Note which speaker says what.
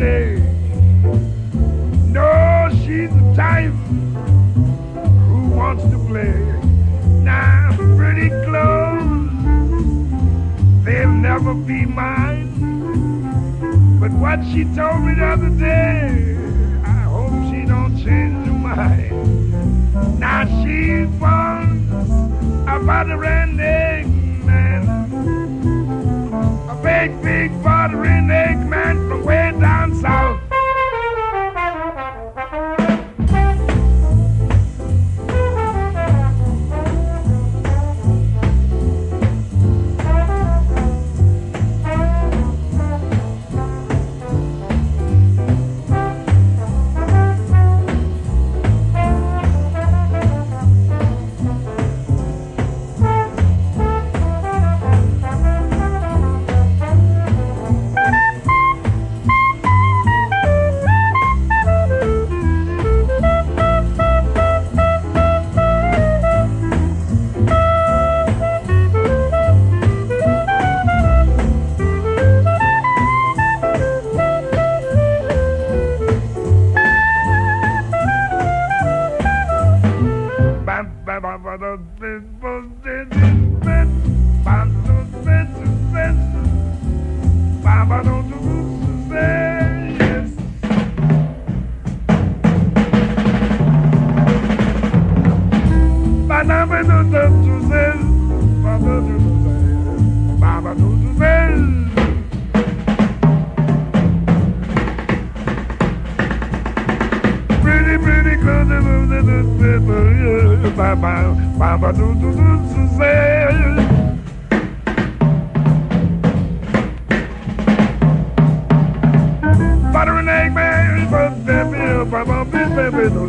Speaker 1: day. No, she's the type who wants to play. Now, pretty clothes, they'll never be mine. But what she told me the other day, I hope she don't change her mind. Now she wants a butter and egg man, a big, big butter and egg man from way down south. Butter and egg man, baby,